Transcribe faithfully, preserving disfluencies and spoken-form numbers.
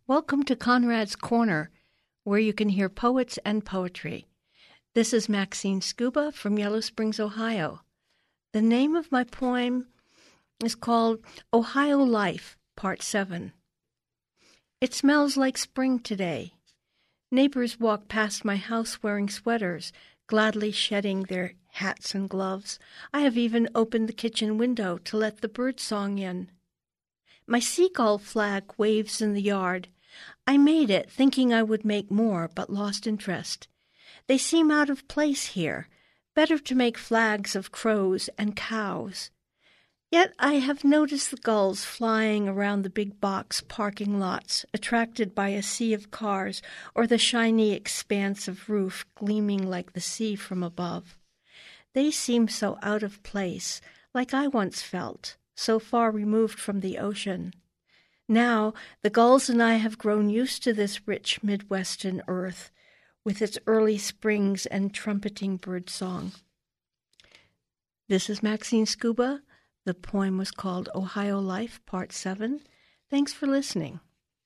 Welcome to Conrad's Corner, where you can hear poets and poetry. This is Maxine Scuba from Yellow Springs, Ohio. The name of my poem is called Ohio Life, Part seven. It smells like spring today. Neighbors walk past my house wearing sweaters, gladly shedding their hats and gloves. I have even opened the kitchen window to let the birdsong in. My seagull flag waves in the yard. I made it, thinking I would make more, but lost interest. They seem out of place here. Better to make flags of crows and cows. Yet I have noticed the gulls flying around the big box parking lots, attracted by a sea of cars or the shiny expanse of roof gleaming like the sea from above. They seem so out of place, like I once felt, so far removed from the ocean. Now the gulls and I have grown used to this rich Midwestern earth, with its early springs and trumpeting birdsong. This is Maxine Scuba. The poem was called Ohio Life, Part seven. Thanks for listening.